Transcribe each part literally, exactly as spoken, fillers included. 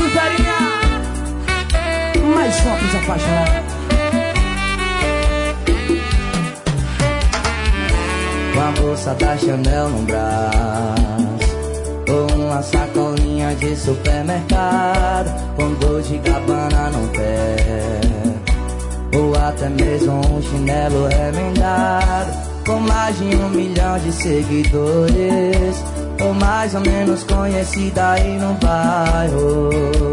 Suzerinha, mais só pros apaixonados. Com a bolsa da Chanel no braço, ou uma sacolinha de supermercado, com Dolce e Gabbana no pé, ou até mesmo um chinelo remendado, com mais de um milhão de seguidores, ou mais ou menos conhecida aí no bairro.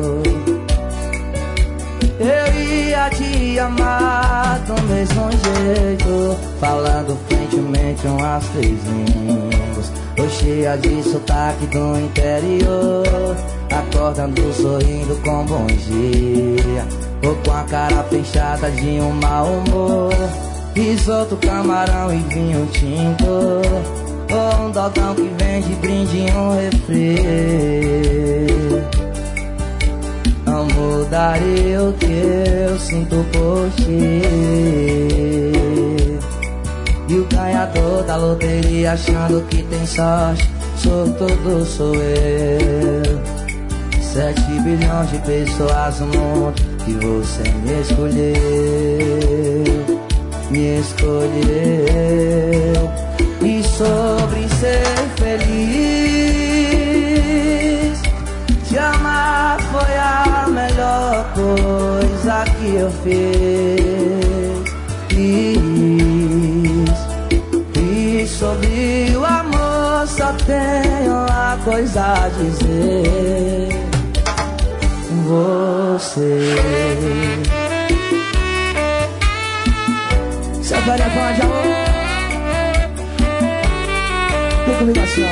Eu ia te amar do mesmo jeito, falando frentemente umas três línguas, ou cheia de sotaque do interior, acordando sorrindo com bom dia, ou com a cara fechada de um mau humor, risoto, camarão e vinho tinto, ou um dogão que vende brinde em um refri. Não mudaria o que eu sinto por ti. E o ganhador da loteria achando que tem sorte, sortudo sou eu. Sete bilhões de pessoas no mundo e você me escolheu, me escolheu. E sobre ser feliz, te amar foi a melhor coisa que eu fiz. E sobre o amor só tenho uma coisa a dizer: você. Seu velho é bom de amor. Vem comigo assim, ó.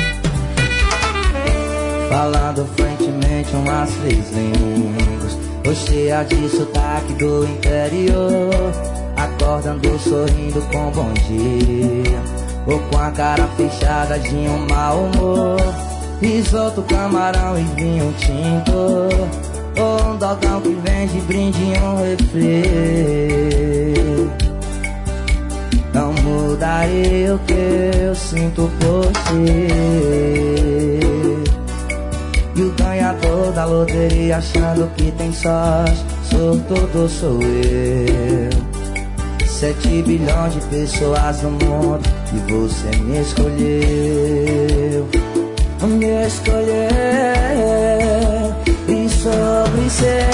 Falando frentemente umas três línguas, ou cheia de sotaque do interior, acordando sorrindo com bom dia, ou com a cara fechada de um mau humor, risoto, camarão e vinho tinto, ou um dogão que vende brinde em um refri. Não mudaria o que eu sinto por ti. E o ganhador da loteria achando que tem sorte, sortudo sou eu. Sete bilhões de pessoas no mundo e você me escolheu, me escolheu. E sobre ser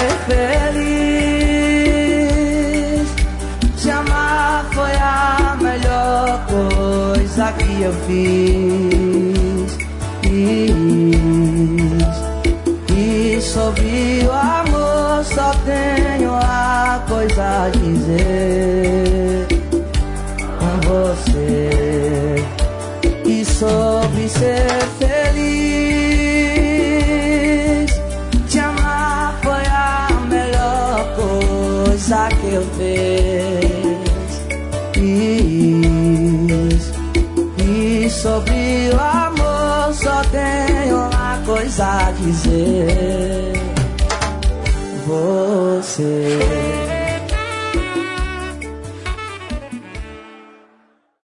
feliz, te amar foi a melhor coisa que eu fiz. E sobre o amor só tenho a coisa a dizer: com você. E sobre ser feliz, te amar foi a melhor coisa que eu fiz. E sobre o amor só tenho uma coisa a dizer: você.